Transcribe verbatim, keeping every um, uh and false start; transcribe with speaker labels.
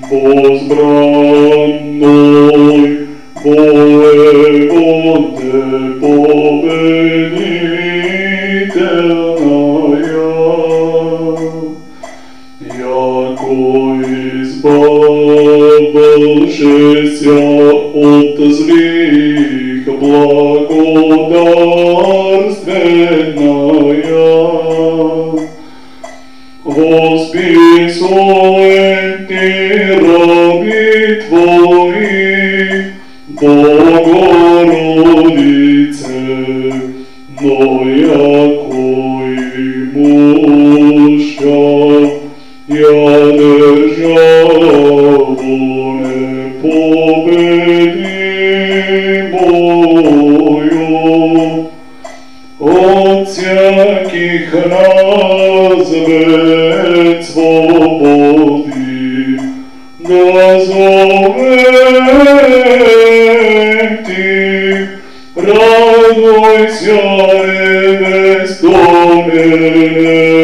Speaker 1: возбранной воеводе победительная, яко избавившися от злих благодарственная, восписуйте раби Твои, Богородице, но якой муща я державу непобедимую, от всяких развед свободы назовем Ти, радуйся, небес до мене.